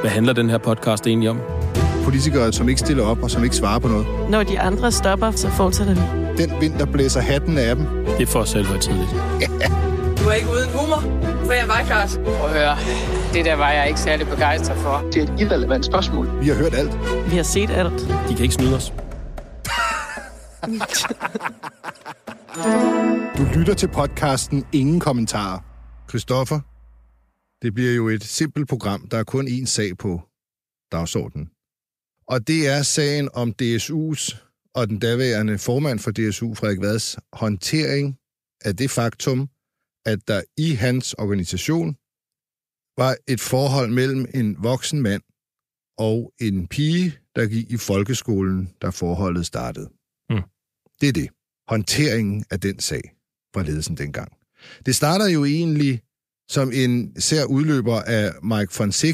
Hvad handler den her podcast egentlig om? Politikere, som ikke stiller op og som ikke svarer på noget. Når de andre stopper, så fortsætter vi. Den vind, der blæser hatten af dem. Det er for selvhøjtideligt. Du er ikke uden humor, for jeg var klart. Prøv at høre, det der var jeg ikke særlig begejstret for. Det er et irrelevant spørgsmål. Vi har hørt alt. Vi har set alt. De kan ikke snyde os. Du lytter til podcasten Ingen Kommentarer. Christoffer, det bliver jo et simpelt program. Der er kun én sag på dagsordenen. Og det er sagen om DSU's og den daværende formand for DSU, Frederik Vads, håndtering af det faktum, at der i hans organisation var et forhold mellem en voksen mand og en pige, der gik i folkeskolen, da forholdet startede. Det er det. Håndteringen af den sag fra ledelsen dengang. Det starter jo egentlig som en sær udløber af Mike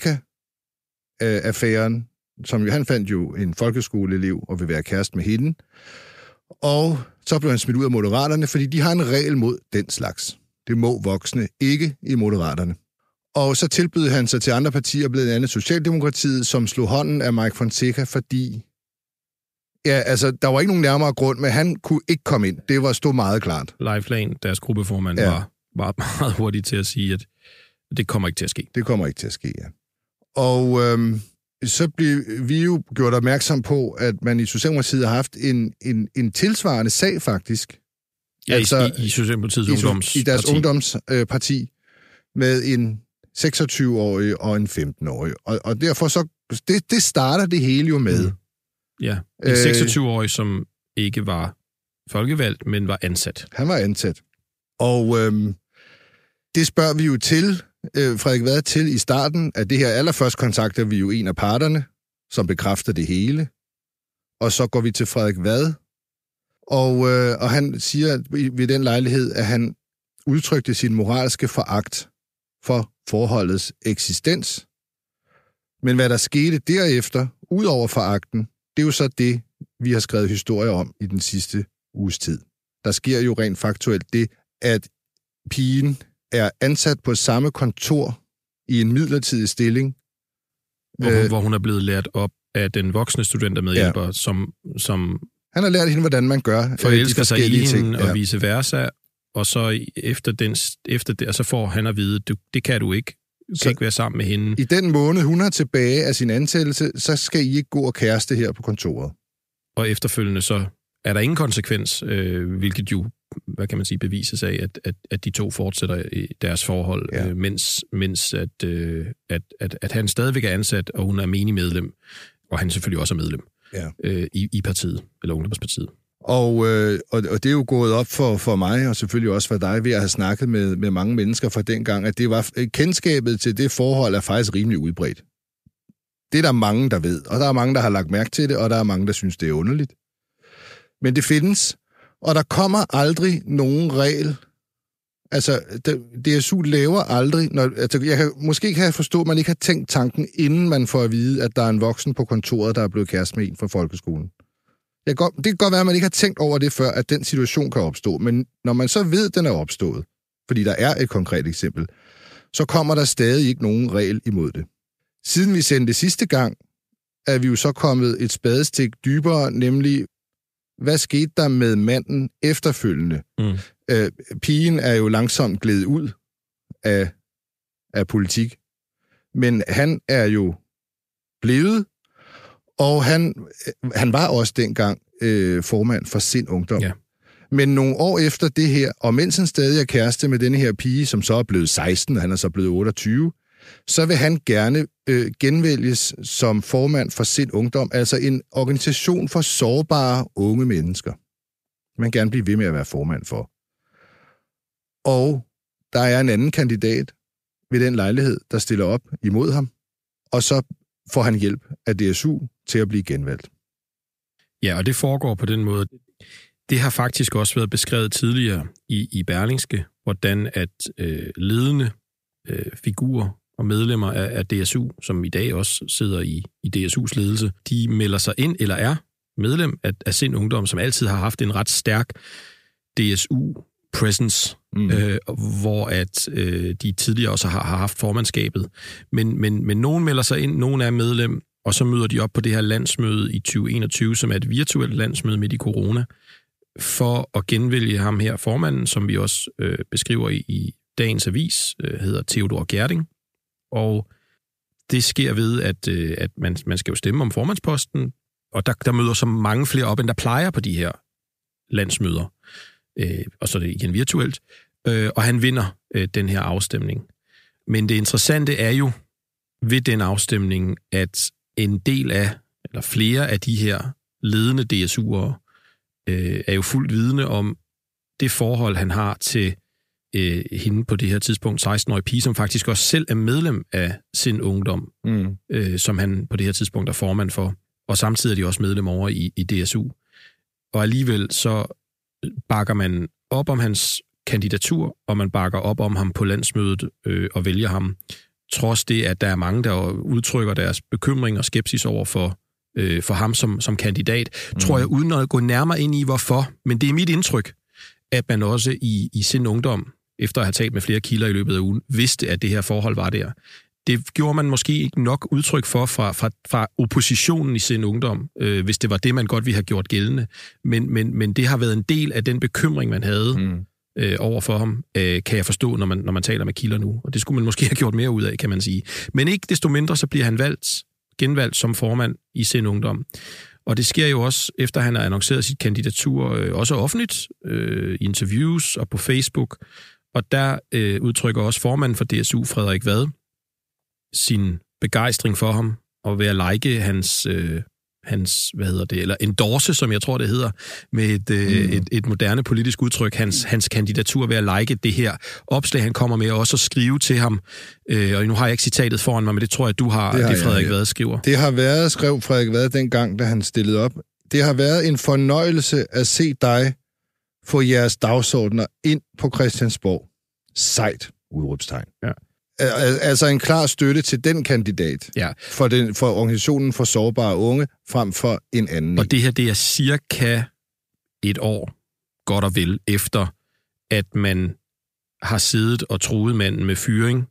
Fonseca-affæren, som jo, han fandt jo en folkeskoleelev og vil være kæreste med hende. Og så blev han smidt ud af Moderaterne, fordi de har en regel mod den slags. Det må voksne ikke i Moderaterne. Og så tilbød han sig til andre partier, blandt andet Socialdemokratiet, som slog hånden af Mike Fonseca, fordi ja, altså, der var ikke nogen nærmere grund, men han kunne ikke komme ind. Det stod meget klart. Leif Lahn, deres gruppeformand, var meget hurtigt til at sige, at det kommer ikke til at ske. Det kommer ikke til at ske, ja. Og så blev vi jo gjort opmærksom på, at man i Socialdemokratiet har haft en tilsvarende sag, faktisk. Ja, altså, i Socialdemokratiets ungdomsparti. I deres ungdomsparti, med en 26-årig og en 15-årig. Og derfor så, det starter det hele jo med. Ja, en 26-årig, som ikke var folkevalgt, men var ansat. Han var ansat. Og det spørger vi jo til, Frederik Vad til i starten, at det her allerførst kontakter vi jo en af parterne, som bekræfter det hele. Og så går vi til Frederik Vad, og han siger ved den lejlighed, at han udtrykte sin moralske foragt for forholdets eksistens. Men hvad der skete derefter, ud over foragten, det er jo så det, vi har skrevet historier om i den sidste uges tid. Der sker jo rent faktuelt det, at pigen er ansat på samme kontor i en midlertidig stilling. Hvor hun er blevet lært op af den voksne studentermedhjælper, ja, som han har lært hende, hvordan man gør. Forelsker sig i hende og vice versa, og så efter det, så får han at vide, det kan du ikke. Du kan ikke være sammen med hende. I den måned, hun har tilbage af sin ansættelse, så skal I ikke gå og kæreste her på kontoret. Og efterfølgende så er der ingen konsekvens, hvilket jo, hvad kan man sige, bevises af, at de to fortsætter i deres forhold, ja, mens at han stadigvæk er ansat, og hun er menig medlem, og han selvfølgelig også er medlem, ja, i partiet, eller Ungdomspartiet. Og det er jo gået op for mig, og selvfølgelig også for dig, ved at have snakket med mange mennesker fra dengang, at det var kendskabet til det forhold er faktisk rimelig udbredt. Det er der mange, der ved, og der er mange, der har lagt mærke til det, og der er mange, der synes, det er underligt. Men det findes, og der kommer aldrig nogen regel. Altså, DSU laver aldrig... Måske kan jeg forstå, at man ikke har tænkt tanken, inden man får at vide, at der er en voksen på kontoret, der er blevet kæreste med en fra folkeskolen. Det kan godt være, at man ikke har tænkt over det før, at den situation kan opstå. Men når man så ved, at den er opstået, fordi der er et konkret eksempel, så kommer der stadig ikke nogen regel imod det. Siden vi sendte det sidste gang, er vi jo så kommet et spadestik dybere, nemlig, hvad skete der med manden efterfølgende? Pigen er jo langsomt gledet ud af politik, men han er jo blevet, og han var også dengang formand for Sind Ungdom. Ja. Men nogle år efter det her, og mens han stadig er kæreste med denne her pige, som så er blevet 16, og han er så blevet 28, så vil han gerne genvælges som formand for Sind Ungdom, altså en organisation for sårbare unge mennesker. Man gerne blive ved med at være formand for. Og der er en anden kandidat ved den lejlighed, der stiller op imod ham, og så får han hjælp af DSU til at blive genvalgt. Ja, og det foregår på den måde. Det har faktisk også været beskrevet tidligere i Berlingske, hvordan at ledende figurer og medlemmer af DSU, som i dag også sidder i DSU's ledelse, de melder sig ind eller er medlem af Sind Ungdom, som altid har haft en ret stærk DSU-presence hvor at de tidligere også har haft formandskabet. Men nogen melder sig ind, nogen er medlem, og så møder de op på det her landsmøde i 2021, som er et virtuelt landsmøde midt i corona, for at genvælge ham her formanden, som vi også beskriver i dagens avis, hedder Theodor Gjerding. Og det sker ved, at man skal jo stemme om formandsposten, og der møder så mange flere op, end der plejer på de her landsmøder. Og så er det igen virtuelt. Og han vinder den her afstemning. Men det interessante er jo ved den afstemning, at en del af, eller flere af de her ledende DSU'ere, er jo fuldt vidne om det forhold, han har til hende på det her tidspunkt, 16-årige pige, som faktisk også selv er medlem af sin ungdom, som han på det her tidspunkt er formand for. Og samtidig er de også medlem over i DSU. Og alligevel så bakker man op om hans kandidatur, og man bakker op om ham på landsmødet og vælger ham, trods det, at der er mange, der udtrykker deres bekymring og skepsis over for ham som kandidat, tror jeg, uden at gå nærmere ind i, hvorfor. Men det er mit indtryk, at man også i sin ungdom, efter at have talt med flere kilder i løbet af ugen, vidste, at det her forhold var der. Det gjorde man måske ikke nok udtryk for fra oppositionen i sin ungdom, hvis det var det, man godt ville have gjort gældende. Men det har været en del af den bekymring, man havde over for ham, kan jeg forstå, når man taler med kilder nu. Og det skulle man måske have gjort mere ud af, kan man sige. Men ikke desto mindre, så bliver han genvalgt som formand i sin ungdom. Og det sker jo også, efter han har annonceret sit kandidatur, også offentligt, i interviews og på Facebook. Og der udtrykker også formanden for DSU, Frederik Vad, sin begejstring for ham, og ved at like hans eller endorse, som jeg tror, det hedder, med et moderne politisk udtryk, hans kandidatur ved at like det her opslag, han kommer med, og også at skrive til ham. Og nu har jeg ikke citatet foran mig, men det tror jeg, du har, det Frederik Vad skriver. Det har været, skrev Frederik Vad dengang, da han stillede op, det har været en fornøjelse at se dig få jeres dagsordner ind på Christiansborg. Sejt, udråbstegn. Ja. Altså en klar støtte til den kandidat for organisationen for sårbare unge, frem for en anden. Og det her, det er cirka et år, godt og vel, efter at man har siddet og truet manden med fyring,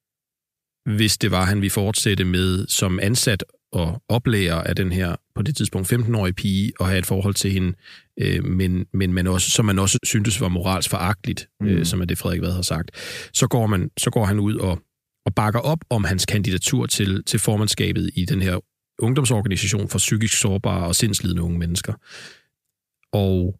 hvis det var, han ville fortsætte med som ansat og oplærer af den her, på det tidspunkt 15-årige pige, og have et forhold til hende, men man også, som man også syntes var moralsk foragteligt, som er det, Frederik Vad har sagt. Så går han ud og bakker op om hans kandidatur til formandskabet i den her ungdomsorganisation for psykisk sårbare og sindslidende unge mennesker. Og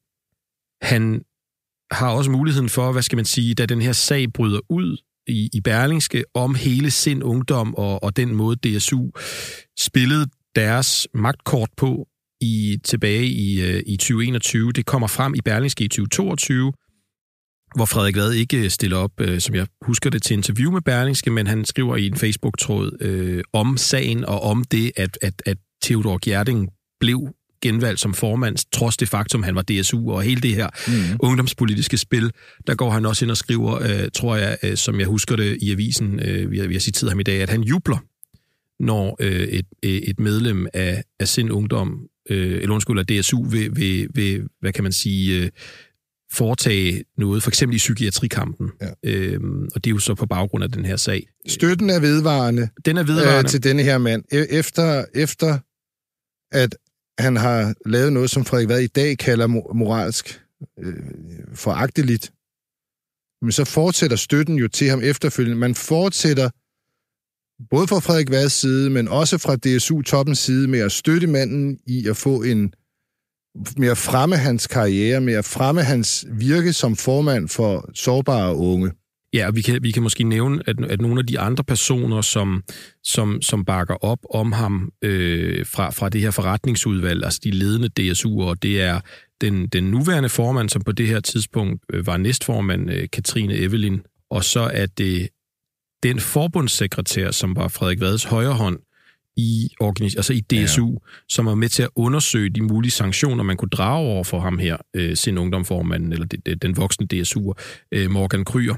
han har også muligheden for, hvad skal man sige, da den her sag bryder ud i Berlingske om hele sin ungdom og den måde DSU spillede deres magtkort på tilbage i 2021. Det kommer frem i Berlingske i 2022, hvor Frederik Vad ikke stiller op, som jeg husker det, til interview med Berlingske, men han skriver i en Facebook-tråd om sagen og om det, at Theodor Gjerding blev genvalgt som formand, trods det faktum, han var DSU, og hele det her ungdomspolitiske spil, der går han også ind og skriver, tror jeg, som jeg husker det i avisen, vi har citeret ham i dag, at han jubler, når et medlem af sin ungdom, eller undskyld, af DSU, vil hvad kan man sige, foretage noget, for eksempel i psykiatrikampen. Ja. Og det er jo så på baggrund af den her sag. Støtten er vedvarende. Den er vedvarende. Til denne her mand. Efter at han har lavet noget, som Frederik Vad i dag kalder moralsk foragteligt, men så fortsætter støtten jo til ham efterfølgende. Man fortsætter både fra Frederik Vads side, men også fra DSU-toppens side med at støtte manden i at få med at fremme hans karriere, med at fremme hans virke som formand for sårbare unge. Ja, og vi kan måske nævne, at nogle af de andre personer, som bakker op om ham fra det her forretningsudvalg, altså de ledende DSU'er, det er den nuværende formand, som på det her tidspunkt var næstformand, Katrine Evelyn, og så er det den forbundssekretær, som var Frederik Vads højre hånd i DSU, som var med til at undersøge de mulige sanktioner, man kunne drage over for ham her, sin ungdomsformanden, eller den voksne DSU'er, Morgan Kryer.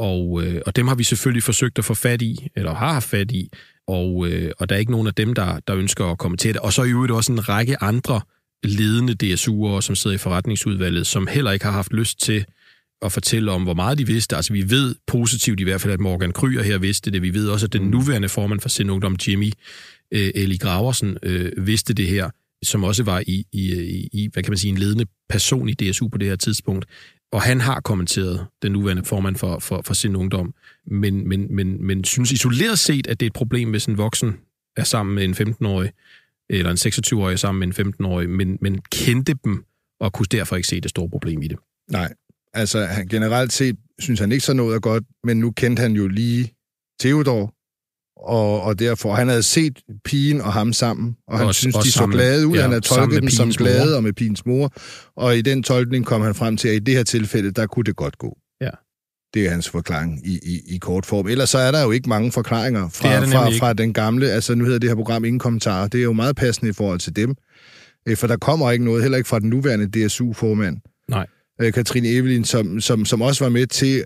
Og dem har vi selvfølgelig forsøgt at få fat i, eller har haft fat i, og der er ikke nogen af dem, der ønsker at komme til det. Og så er jo også en række andre ledende DSU'ere, som sidder i forretningsudvalget, som heller ikke har haft lyst til at fortælle om, hvor meget de vidste. Altså, vi ved positivt i hvert fald, at Morgan Krüger her vidste det. Vi ved også, at den nuværende formand for Sind Ungdom, Jimmy Eli Graversen, vidste det her, som også var i hvad kan man sige, en ledende person i DSU på det her tidspunkt. Og han har kommenteret, den nuværende formand for Sind Ungdom, men synes isoleret set, at det er et problem, hvis en voksen er sammen med en 15-årig, eller en 26-årig sammen med en 15-årig, men kendte dem, og kunne derfor ikke se det store problem i det. Nej, altså generelt set synes han ikke så noget er godt, men nu kendte han jo lige Theodor, og derfor, han havde set pigen og ham sammen, og han synes, de så glade ud. Han havde tolket dem som glade og med pigens mor, og i den tolkning kom han frem til, at i det her tilfælde, der kunne det godt gå. Ja. Det er hans forklaring i kort form. Ellers så er der jo ikke mange forklaringer fra den gamle, altså nu hedder det her program Ingen Kommentarer. Det er jo meget passende i forhold til dem, for der kommer ikke noget, heller ikke fra den nuværende DSU-formand. Nej. Katrine Evelyn, som også var med til,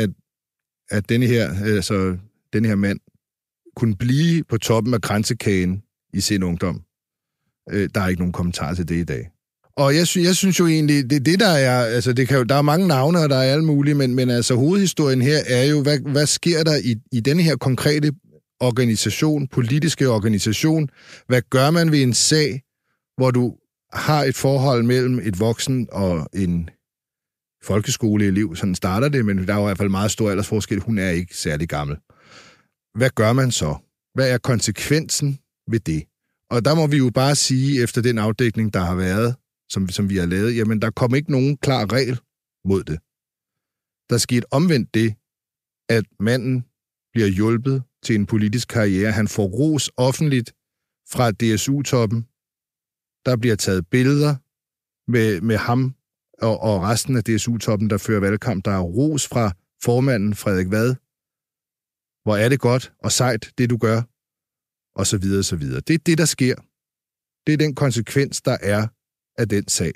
at denne her mand kunne blive på toppen af kransekagen i Sind Ungdom. Der er ikke nogen kommentar til det i dag. Og jeg synes jo egentlig, det der er, altså der er mange navne, og der er alle mulige, men altså hovedhistorien her er jo, hvad sker der i denne her konkrete organisation, politiske organisation? Hvad gør man ved en sag, hvor du har et forhold mellem et voksen og en folkeskoleelev? Sådan starter det, men der er jo i hvert fald meget stor aldersforskel. Hun er ikke særlig gammel. Hvad gør man så? Hvad er konsekvensen ved det? Og der må vi jo bare sige, efter den afdækning, der har været, som vi har lavet, jamen der kom ikke nogen klar regel mod det. Der skete omvendt det, at manden bliver hjulpet til en politisk karriere. Han får ros offentligt fra DSU-toppen. Der bliver taget billeder med ham og resten af DSU-toppen, der fører valgkamp. Der er ros fra formanden Frederik Vad. Hvor er det godt og sejt, det du gør, og så videre, så videre. Det er det, der sker. Det er den konsekvens, der er af den sag.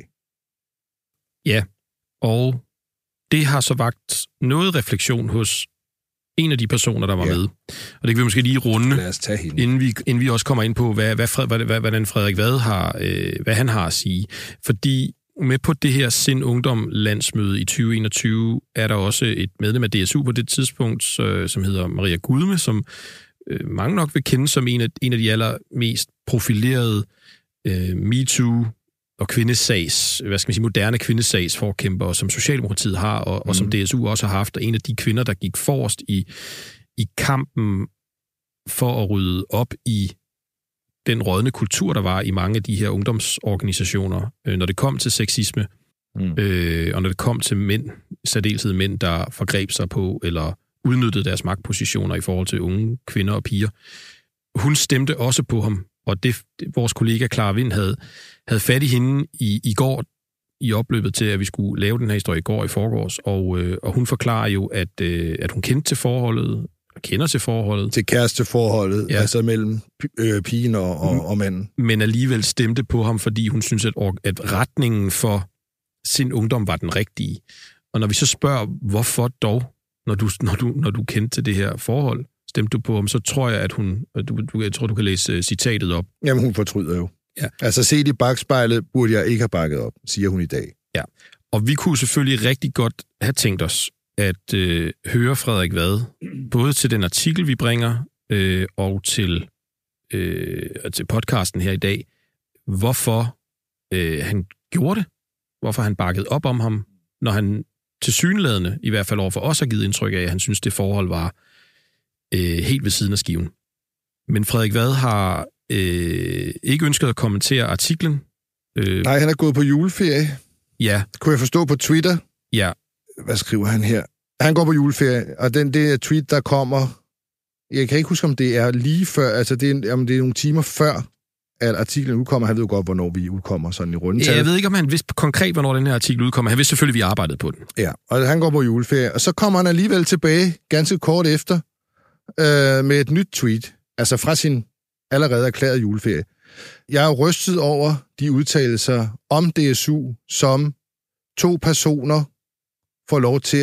Ja, og det har så vakt noget refleksion hos en af de personer, der var med. Og det kan vi måske lige runde, inden vi også kommer ind på, hvordan Frederik Vad har, hvad han har at sige. Fordi med på det her Sind Ungdom landsmøde i 2021 er der også et medlem af DSU på det tidspunkt, som hedder Maria Gudme, som mange nok vil kende som en af de allermest profilerede MeToo og kvindesags, moderne kvindesagsforkæmpere, som Socialdemokratiet har, og som DSU også har haft, og en af de kvinder, der gik forrest i kampen for at rydde op i den rådne kultur, der var i mange af de her ungdomsorganisationer, når det kom til sexisme, og når det kom til mænd, særdeleshed mænd, der forgreb sig på, eller udnyttede deres magtpositioner i forhold til unge kvinder og piger. Hun stemte også på ham, og vores kollega Clara Vind havde fat i hende i går, i opløbet til, at vi skulle lave den her historie i forgårs, og hun forklarer jo, at hun kendte til forholdet, kender til forholdet. Til kæresteforholdet, ja. Altså mellem pigen og manden. Men alligevel stemte på ham, fordi hun synes, at retningen for Sind Ungdom var den rigtige. Og når vi så spørger, hvorfor dog, når du kendte til det her forhold, stemte du på ham, så tror jeg, at jeg tror, du kan læse citatet op. Jamen, hun fortryder jo. Ja. Altså, set i bagspejlet, burde jeg ikke have bakket op, siger hun i dag. Ja, og vi kunne selvfølgelig rigtig godt have tænkt os at høre Frederik Vad, både til den artikel, vi bringer, og til podcasten her i dag, hvorfor han gjorde det, hvorfor han bakkede op om ham, når han tilsyneladende, i hvert fald overfor os, har givet indtryk af, at han synes, det forhold var helt ved siden af skiven. Men Frederik Vad har ikke ønsket at kommentere artiklen. Nej, han er gået på juleferie. Ja. Kunne jeg forstå på Twitter? Ja. Hvad skriver han her? Han går på juleferie, og det tweet, der kommer, jeg kan ikke huske, om det er lige før, altså det er nogle timer før, at artiklen udkommer. Han ved jo godt, hvornår vi udkommer sådan i rundetal. Ja, jeg ved ikke, om han vidste konkret, hvornår den her artikel udkommer. Han vidste selvfølgelig, at vi arbejdede på den. Ja, og han går på juleferie, og så kommer han alligevel tilbage, ganske kort efter, med et nyt tweet, altså fra sin allerede erklærede juleferie. Jeg er rystet over de udtalelser om DSU, som to personer får lov til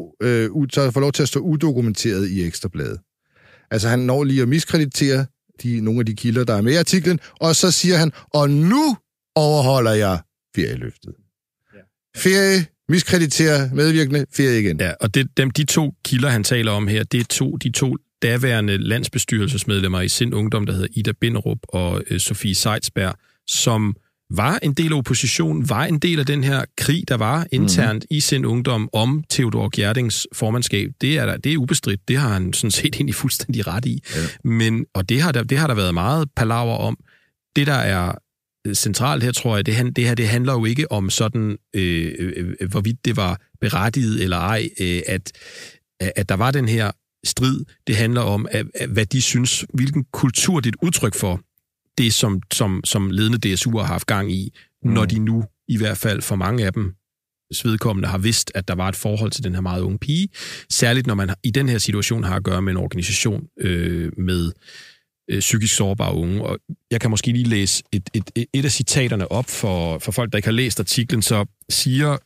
at stå udokumenteret i Ekstrabladet. Altså han når lige at miskreditere nogle af de kilder, der er med i artiklen, og så siger han, og nu overholder jeg ferieløftet. Ja. Ferie, Miskreditere medvirkende, ferie igen. Ja, og de to kilder, han taler om her, det er de to daværende landsbestyrelsesmedlemmer i Sind Ungdom, der hedder Ida Binderup og Sofie Seidsberg, som var en del af oppositionen, var en del af den her krig, der var internt i Sind Ungdom om Theodor Gjerdings formandskab. Det er ubestridt. Det har han sådan set egentlig fuldstændig ret i. Ja. Og det har der været meget palaver om. Det, der er centralt her, tror jeg, det handler jo ikke om sådan, hvorvidt det var berettiget eller ej, at der var den her strid. Det handler om, hvad de synes, hvilken kultur det er et udtryk for, det som ledende DSU har haft gang i, når de nu, i hvert fald for mange af dem, vedkommende har vidst, at der var et forhold til den her meget unge pige. Særligt når man i den her situation har at gøre med en organisation med psykisk sårbare unge. Og jeg kan måske lige læse et af citaterne op for folk, der ikke har læst artiklen, så siger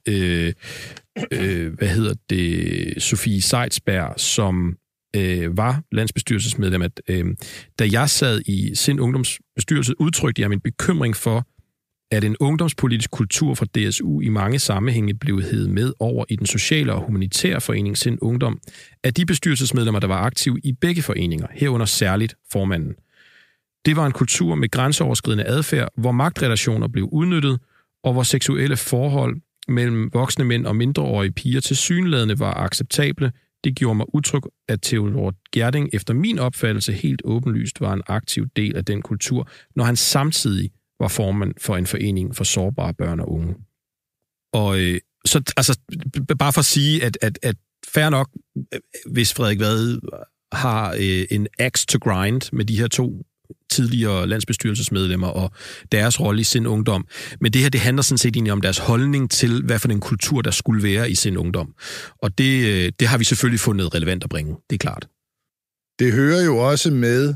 Sofie Seidsberg, som var landsbestyrelsesmedlem, at da jeg sad i Sind Ungdoms bestyrelse, udtrykte jeg min bekymring for, at en ungdomspolitisk kultur fra DSU i mange sammenhænge blev hevet med over i den sociale og humanitære forening Sind Ungdom, af de bestyrelsesmedlemmer, der var aktive i begge foreninger, herunder særligt formanden. Det var en kultur med grænseoverskridende adfærd, hvor magtrelationer blev udnyttet, og hvor seksuelle forhold mellem voksne mænd og mindreårige piger tilsyneladende var acceptable. Det gjorde mig utryg, at Theodor Gjerding efter min opfattelse helt åbenlyst var en aktiv del af den kultur, når han samtidig var formand for en forening for sårbare børn og unge. Og så altså, bare for at sige, at fair nok, hvis Frederik Vad har en axe to grind med de her to tidligere landsbestyrelsesmedlemmer og deres rolle i Sind Ungdom. Men det her, det handler sådan set egentlig om deres holdning til, hvad for en kultur, der skulle være i Sind Ungdom. Og det har vi selvfølgelig fundet relevant at bringe, det er klart. Det hører jo også med,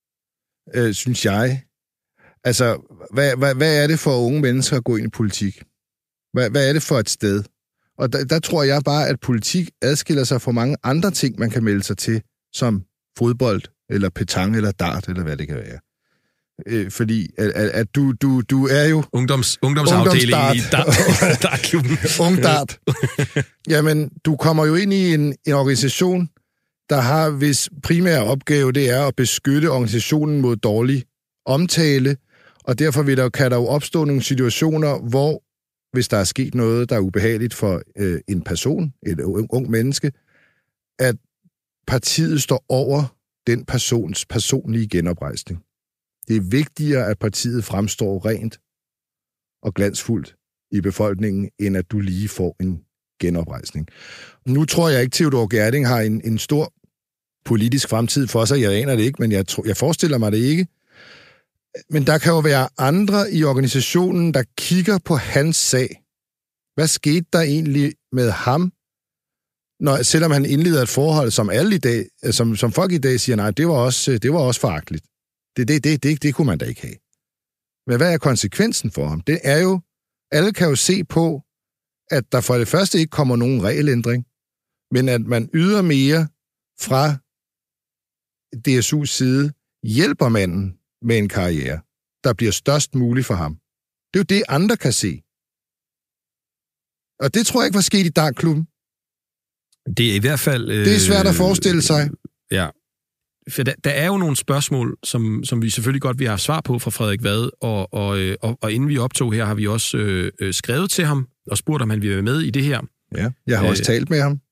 synes jeg, altså, hvad er det for unge mennesker at gå ind i politik? Hvad er det for et sted? Og der tror jeg bare, at politik adskiller sig fra mange andre ting, man kan melde sig til, som fodbold, eller petanque, eller hvad det kan være. Fordi at du er jo... Ungdomsafdelingen i dartklubben. Ungdart. Jamen, du kommer jo ind i en organisation, der har, hvis primære opgave, det er at beskytte organisationen mod dårlig omtale, og derfor kan der jo opstå nogle situationer, hvor, hvis der er sket noget, der er ubehageligt for en person, et ung menneske, at partiet står over den persons personlige genoprejsning. Det er vigtigere, at partiet fremstår rent og glansfuldt i befolkningen, end at du lige får en genoprejsning. Nu tror jeg ikke, Theodor Gjerding har en stor politisk fremtid for sig. Jeg aner det ikke, men jeg forestiller mig det ikke. Men der kan jo være andre i organisationen, der kigger på hans sag. Hvad skete der egentlig med ham, selvom han indleder et forhold, som alle i dag, som folk i dag siger, nej, det var også foragteligt. Det kunne man da ikke have. Men hvad er konsekvensen for ham? Det er jo, alle kan jo se på, at der for det første ikke kommer nogen regelændring, men at man ydermere fra DSU's side hjælper manden med en karriere, der bliver størst mulig for ham. Det er jo det, andre kan se. Og det tror jeg ikke var sket i dartklubben. Det er i hvert fald... det er svært at forestille sig. Ja. For der er jo nogle spørgsmål, som vi selvfølgelig godt vil have svar på fra Frederik Vad, og inden vi optog her, har vi også skrevet til ham og spurgt, om han vil være med i det her. Ja, jeg har også talt med ham,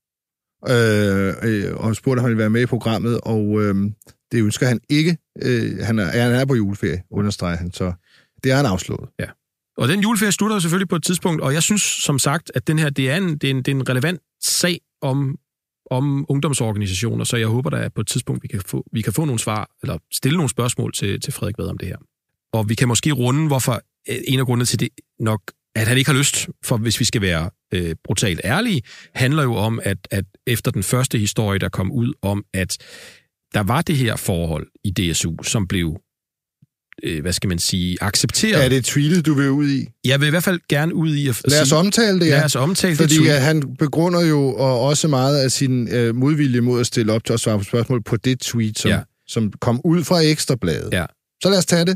og spurgt, om han vil være med i programmet, og det ønsker han ikke. Han er på juleferie, understreger han, så det er han afslået. Ja. Og den juleferie slutter selvfølgelig på et tidspunkt, og jeg synes som sagt, at den her, det er en relevant sag om ungdomsorganisationer, så jeg håber, at på et tidspunkt vi kan få nogle svar, eller stille nogle spørgsmål til Frederik Vad om det her. Og vi kan måske runde, hvorfor en af grundene til det nok, at han ikke har lyst, for hvis vi skal være brutalt ærlige, handler jo om, at efter den første historie, der kom ud om, at der var det her forhold i DSU, som blev accepteret. Er det tweetet, du vil ud i? Jeg vil i hvert fald gerne ud i at lad os omtale det, ja. Lad os omtale fordi det. Han begrunder jo også meget af sin modvilje mod at stille op til at svare på spørgsmål på det tweet, som kom ud fra Ekstrabladet. Ja. Så lad os tage det.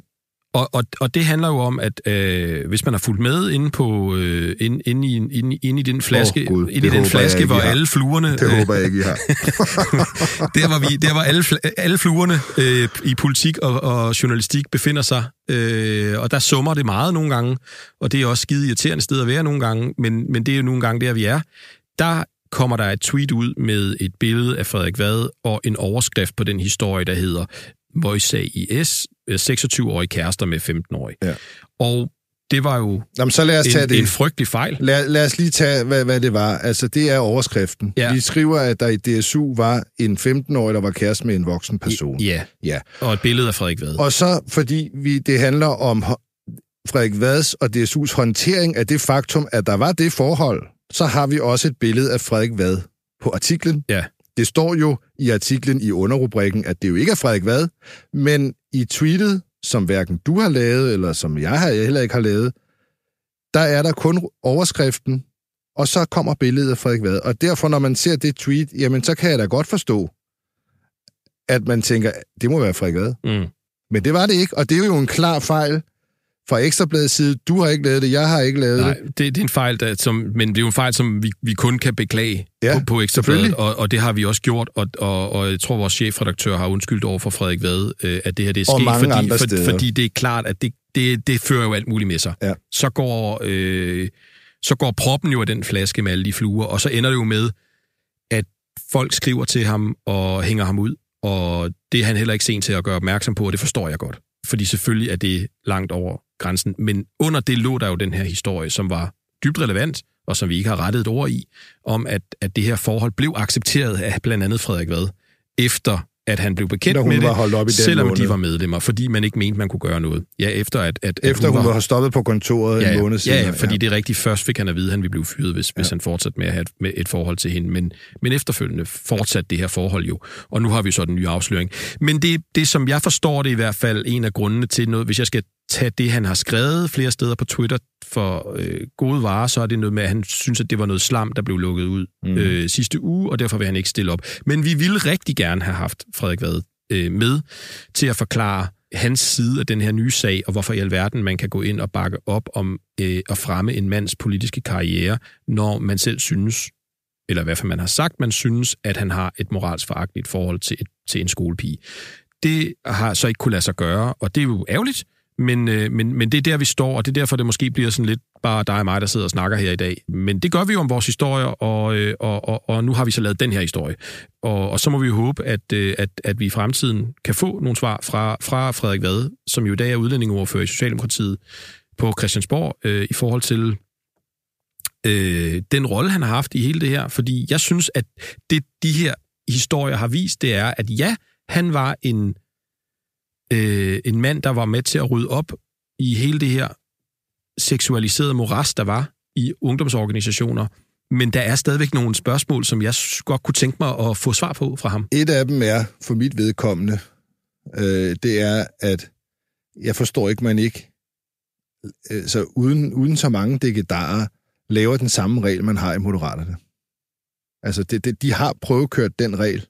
Og det handler jo om, at hvis man har fulgt med inde på inde i den flaske, flaske, hvor alle fluerne... Det håber jeg ikke, I har. der var alle fluerne i politik og journalistik befinder sig, og der summer det meget nogle gange, og det er også skide irriterende sted at være nogle gange, men det er jo nogle gange der, vi er. Der kommer der et tweet ud med et billede af Frederik Vad og en overskrift på den historie, der hedder Voice IS, 26-årige kærester med 15-årige. Ja. Og det var jo så lad os tage en frygtelig fejl. Lad os lige tage, hvad det var. Altså, det er overskriften. Ja. Vi skriver, at der i DSU var en 15-årig, der var kæreste med en voksen person. Ja. Og et billede af Frederik Vad. Og så, fordi det handler om Frederik Vads og DSU's håndtering af det faktum, at der var det forhold, så har vi også et billede af Frederik Vad på artiklen. Ja. Det står jo i artiklen i underrubrikken, at det jo ikke er Frederik Vad, men i tweetet, som hverken du har lavet, eller som jeg heller ikke har lavet, der er der kun overskriften, og så kommer billedet af Frederik Vad. Og derfor, når man ser det tweet, jamen så kan jeg da godt forstå, at man tænker, det må være Frederik Vad. Mm. Men det var det ikke, og det er jo en klar fejl fra Ekstrabladets side. Du har ikke lavet det, jeg har ikke lavet det. Det er en fejl, men det er jo en fejl, som vi kun kan beklage på Ekstrabladet, og det har vi også gjort, og jeg tror, vores chefredaktør har undskyldt over for Frederik Vad, at det her det er sket, fordi det er klart, at det fører jo alt muligt med sig. Ja. Så går proppen jo af den flaske med alle de fluer, og så ender det jo med, at folk skriver til ham og hænger ham ud, og det er han heller ikke sent til at gøre opmærksom på, og det forstår jeg godt. Fordi selvfølgelig er det langt over grænsen. Men under det lå der jo den her historie, som var dybt relevant, og som vi ikke har rettet et ord i, om at det her forhold blev accepteret af blandt andet Frederik Vad, efter at han blev bekendt med det, selvom de var medlemmer, fordi man ikke mente, man kunne gøre noget. Ja, efter hun var stoppet på kontoret en måned siden. Ja, fordi det er rigtigt. Først fik han at vide, at han ville blive fyret, hvis han fortsatte med at have et forhold til hende. Men efterfølgende fortsatte det her forhold jo. Og nu har vi så den nye afsløring. Men det, som jeg forstår det i hvert fald, en af grundene til noget, hvis jeg skal tage det, han har skrevet flere steder på Twitter for gode varer, så er det noget med, at han synes, at det var noget slam, der blev lukket ud sidste uge, og derfor vil han ikke stille op. Men vi ville rigtig gerne have haft Frederik Vad med til at forklare hans side af den her nye sag, og hvorfor i alverden man kan gå ind og bakke op om at fremme en mands politiske karriere, når man selv synes, eller i hvert fald man har sagt, man synes, at han har et moralsk foragteligt forhold til en skolepige. Det har så ikke kunne lade sig gøre, og det er jo ærgerligt, men det er der, vi står, og det er derfor, det måske bliver sådan lidt bare dig og mig, der sidder og snakker her i dag. Men det gør vi jo om vores historie, og nu har vi så lavet den her historie. Og så må vi jo håbe, at vi i fremtiden kan få nogle svar fra Frederik Vad, som jo i dag er udlændingeordfører i Socialdemokratiet på Christiansborg, i forhold til den rolle, han har haft i hele det her. Fordi jeg synes, at det de her historier har vist, det er, at ja, han var en mand, der var med til at rydde op i hele det her seksualiserede moras, der var i ungdomsorganisationer. Men der er stadigvæk nogle spørgsmål, som jeg godt kunne tænke mig at få svar på fra ham. Et af dem er, for mit vedkommende, det er, at jeg forstår ikke, man ikke så uden så mange degedarer laver den samme regel, man har i Moderaterne. Altså, de har prøvekørt den regel.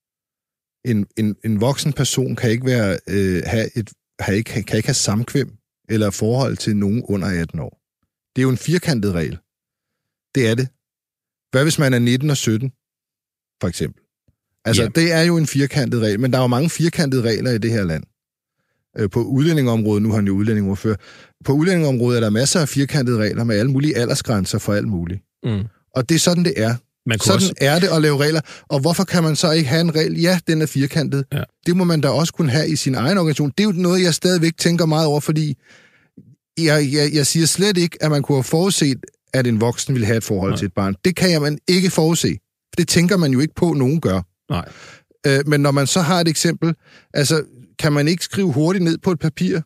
En voksen person kan ikke have samkvem eller forhold til nogen under 18 år. Det er jo en firkantet regel. Det er det. Hvad hvis man er 19 og 17, for eksempel? Altså, det er jo en firkantet regel, men der er jo mange firkantede regler i det her land. På udlændingeområdet, nu har han jo udlændingeordfører, på udlændingeområdet er der masser af firkantede regler med alle mulige aldersgrænser for alt muligt. Mm. Og det er sådan, det er. Sådan er det at lave regler. Og hvorfor kan man så ikke have en regel? Ja, den er firkantet. Ja. Det må man da også kunne have i sin egen organisation. Det er jo noget, jeg stadigvæk tænker meget over, fordi jeg siger slet ikke, at man kunne have forudset, at en voksen ville have et forhold til et barn. Det kan man ikke forudse. Det tænker man jo ikke på, nogen gør. Nej. Men når man så har et eksempel, altså, kan man ikke skrive hurtigt ned på et papir?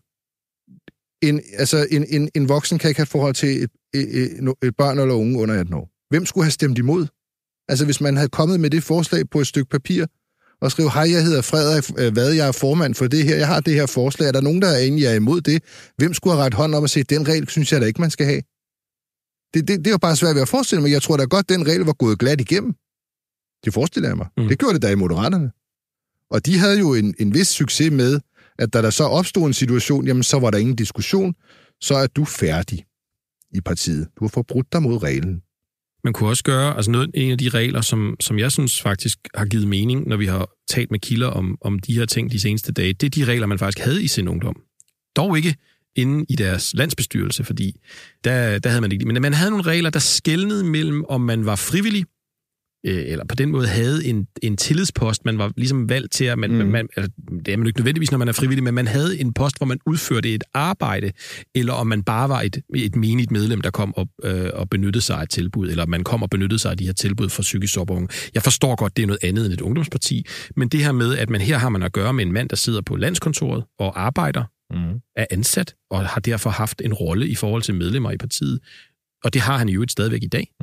En voksen kan ikke have forhold til et barn eller unge under 18 år. Hvem skulle have stemt imod? Altså, hvis man havde kommet med det forslag på et stykke papir, og skrev, hej, jeg hedder Frederik Vad, jeg er formand for det her, jeg har det her forslag, er der nogen, der er egentlig er imod det? Hvem skulle have ret hånd om at sige, den regel synes jeg da ikke, man skal have? Det er jo bare svært ved at forestille mig. Jeg tror da godt, den regel var gået glat igennem. Det forestiller jeg mig. Det gjorde det da i Moderaterne. Og de havde jo en vis succes med at da der så opstod en situation, jamen så var der ingen diskussion, så er du færdig i partiet. Du har forbrudt dig mod reglen. Man kunne også gøre, altså en af de regler, som jeg synes faktisk har givet mening, når vi har talt med kilder om de her ting de seneste dage, det er de regler, man faktisk havde i sin ungdom. Dog ikke inde i deres landsbestyrelse, fordi der havde man ikke. Men man havde nogle regler, der skelnede mellem, om man var frivillig, eller på den måde havde en tillidspost. Man var ligesom valgt til, at man altså, det er man ikke nødvendigvis, når man er frivillig, men man havde en post, hvor man udførte et arbejde, eller om man bare var et menigt medlem, der kom og benyttede sig af et tilbud, eller man kom og benyttede sig af de her tilbud for psykisk sårbare unge. Jeg forstår godt, det er noget andet end et ungdomsparti, men det her med, at her har man at gøre med en mand, der sidder på landskontoret og arbejder, er ansat, og har derfor haft en rolle i forhold til medlemmer i partiet, og det har han jo stadigvæk i dag.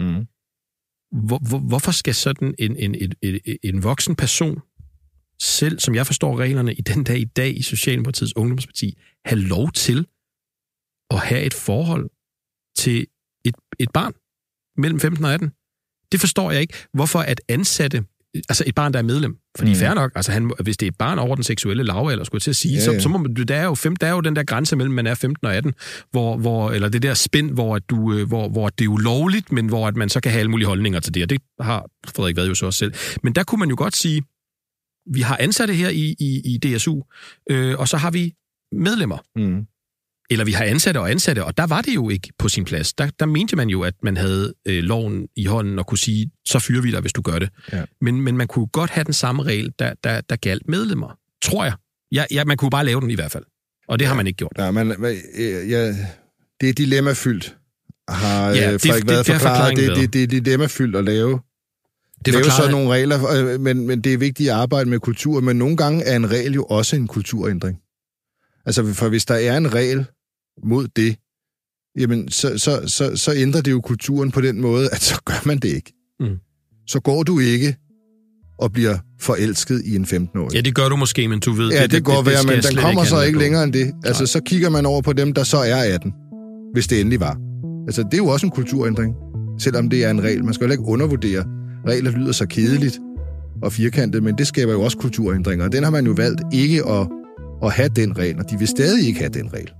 Hvorfor skal sådan en voksen person, selv som jeg forstår reglerne i den dag i dag i Socialdemokratiets ungdomsparti, have lov til at have et forhold til et barn mellem 15 og 18? Det forstår jeg ikke. Hvorfor at ansatte, altså et barn, der er medlem, fordi fair nok, altså hvis det er et barn over den seksuelle lavalder, skulle jeg til at sige, så må man, der er jo den der grænse mellem, man er 15 og 18, eller det der spænd, hvor det er ulovligt, men hvor at man så kan have alle mulige holdninger til det, og det har Frederik Vad jo så også selv. Men der kunne man jo godt sige, vi har ansatte her i DSU, og så har vi medlemmer. Eller vi har ansatte, og der var det jo ikke på sin plads. Der mente man jo, at man havde loven i hånden og kunne sige, så fyrer vi dig, hvis du gør det. Ja. Men man kunne godt have den samme regel, der galt medlemmer. Tror jeg. Ja, man kunne bare lave den i hvert fald. Og det har man ikke gjort. Ja, det er dilemmafyldt, har Frederik Vad forklaret. Det er dilemmafyldt at lave sådan nogle regler, men det er vigtigt at arbejde med kultur. Men nogle gange er en regel jo også en kulturændring. Altså, for hvis der er en regel mod det, jamen, så ændrer det jo kulturen på den måde, at så gør man det ikke. Så går du ikke og bliver forelsket i en 15-årig. Ja, det gør du måske, men du ved... Ja, det går være, men den kommer så ikke længere end det. Altså, så kigger man over på dem, der så er 18, hvis det endelig var. Altså, det er jo også en kulturændring, selvom det er en regel. Man skal jo ikke undervurdere. Regler lyder så kedeligt og firkantet, men det skaber jo også kulturændringer, og den har man jo valgt ikke at have den regel, og de vil stadig ikke have den regel.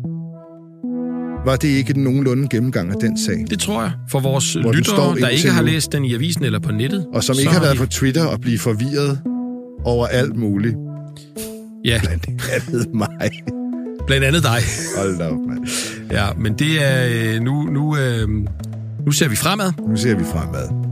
Var det ikke den nogenlunde gennemgang af den sag? Det tror jeg. For vores lyttere, der ikke har læst den i avisen eller på nettet. Og som ikke har været på Twitter og blive forvirret over alt muligt. Ja. Blandt andet mig. Blandt andet dig. Hold da op, mand. Ja, men det er... Nu ser vi fremad. Nu ser vi fremad.